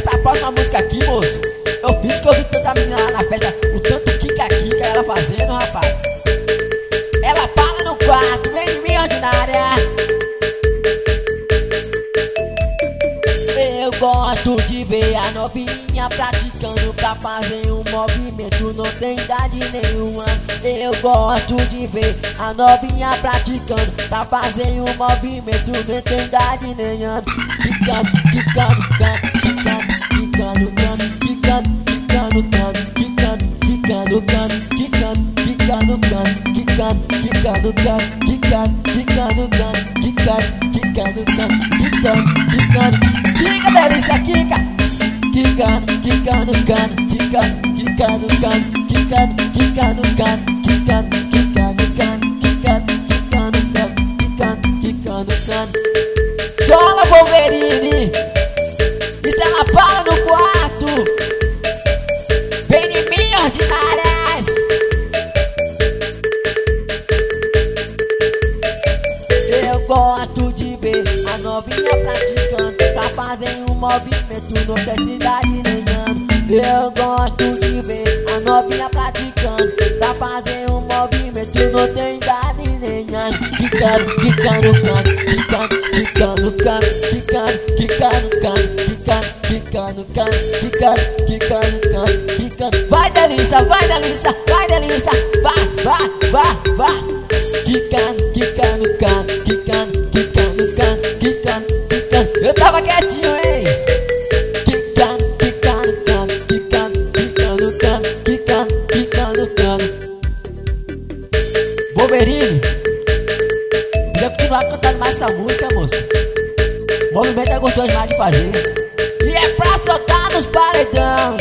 Essa próxima música aqui, moço, eu fiz que eu vi tanta menina lá na festa, o tanto kika-kika ela fazendo, rapaz. Ela para no quarto, vem de mim ordinária. Eu gosto de ver a novinha praticando pra fazer um movimento, não tem idade nenhuma. Eu gosto de ver a novinha praticando pra fazer um movimento, não tem idade nenhuma. Quicando, quicando, quicando, quicando, quicando, quicando, quicando, quicando, quicando, quicando, quicando, quicando, quicando, quicando, quicando. Kika, delícia, Kika. Quicando, quicando, quicando, quicando, quicando, quicando, quicando, quicando, quicando, quicando, quicando, quicando. Sola, Wolverine. Estrela para no quarto. Vem de mim, ordinárias. Eu gosto de ver a novinha praticando pra fazer um movimento, não tem cidade nenhuma. Eu gosto de ver a novinha praticando pra fazer um movimento, não tem idade nenhuma. Quicando, quicando, quicando, quicando, quicando, quicando, quicando, quicando, quicando, quicando. Vai delícia, vai delícia, vai delícia, vai. Quicando, quicando, quicando, quicando, quicando, quicando. Eu tava quietinho, hein? Quicando, quicando, quicando, quicando, quicando, quicando, quicando. Wolverine, podia continuar cantando mais essa música, moço. O movimento é gostoso demais de fazer. E é pra soltar nos paredão.